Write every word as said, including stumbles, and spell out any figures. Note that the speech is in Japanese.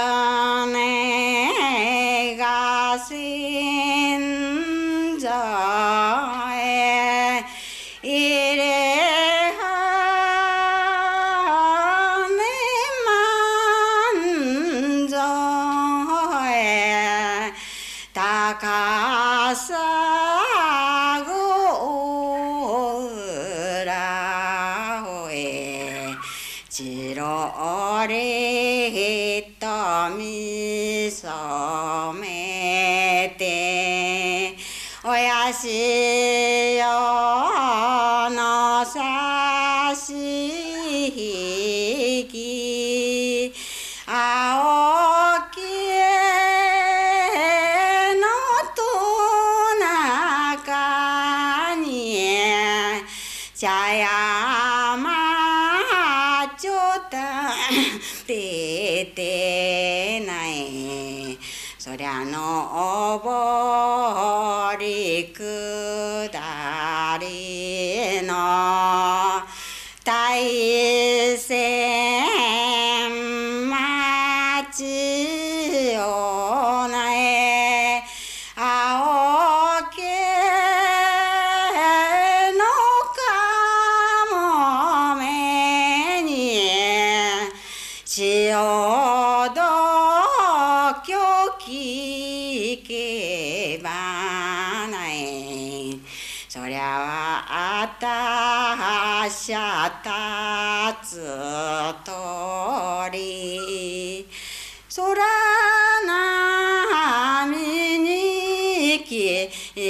ねが先祖へ入れはね満蔵へ高さご裏へちろりとみそめておやしよのさしひき青きのと中に茶山ちょたててないそりゃのぼりくだりの大仙町をなえ青毛のかもめに潮どきょきけばないそりゃはあたしゃたつとり空波にき